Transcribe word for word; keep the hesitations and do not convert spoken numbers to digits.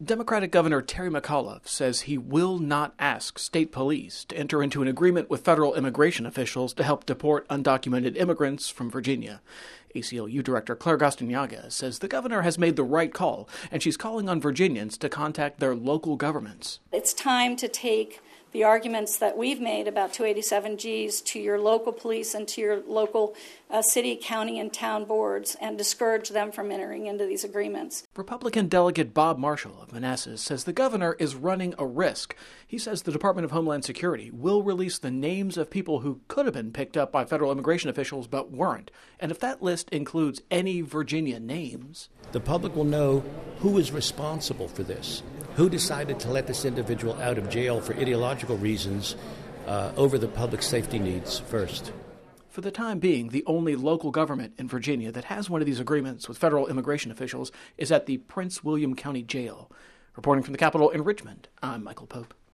Democratic Governor Terry McAuliffe says he will not ask state police to enter into an agreement with federal immigration officials to help deport undocumented immigrants from Virginia. A C L U Director Claire Gastineaga says the governor has made the right call, and she's calling on Virginians to contact their local governments. It's time to take the arguments that we've made about two eighty-seven G's to your local police and to your local uh, city, county, and town boards and discourage them from entering into these agreements. Republican Delegate Bob Marshall of Manassas says the governor is running a risk. He says the Department of Homeland Security will release the names of people who could have been picked up by federal immigration officials but weren't. And if that list includes any Virginia names, the public will know who is responsible for this. Who decided to let this individual out of jail for ideological reasons uh, over the public safety needs first? For the time being, the only local government in Virginia that has one of these agreements with federal immigration officials is at the Prince William County Jail. Reporting from the Capitol in Richmond, I'm Michael Pope.